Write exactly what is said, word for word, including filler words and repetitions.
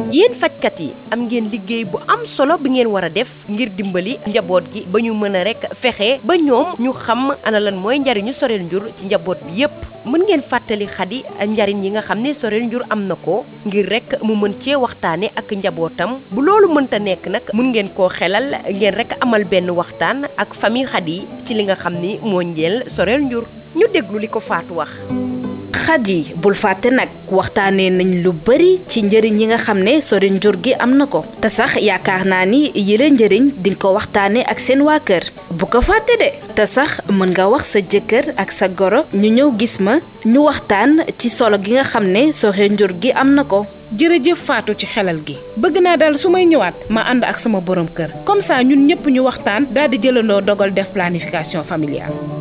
yéen fajkat yi am ngeen liggéey bu am solo bi ngeen war a def ngir dimbali njaboot gi ba ñu mën a rek fexe ba ñoom ñu xam ana lan mooy njariñu soreel njur ci njaboot bi yépp mën ngeen fàttali Xadi njariñ yi nga xam ne soreel njur am na ko ngir rek mu mën cee waxtaane ak njabootam bu loolu mënta nekk nag mën ngeen koo xelal ngeen rek amal benn waxtaan ak famille Xadi ci li nga xam ni moo njël soreel njur ñu déglu li ko Faatu wax. Xadi bul fàtte nag waxtaanee nañ lu bari ci njëriñ yi nga xam ne soreel njur gi am na ko te sax yaakaar naa ni yile njëriñ di nga ko waxtaanee ak seen waa kër bu ko fàtte de te sax mën nga wax sa jëkkër ak sa goro ñu ñëw gis ma ñu waxtaan ci solo gi nga xam ne soreel njur gi am na ko. jërëjëf Fatou ci xelal gi bëgg naa daal su may ñëwaat ma ànd ak sama borom kër comme ça ñun ñëpp ñu waxtaan daal di jëlandoo dogal def planification familiale.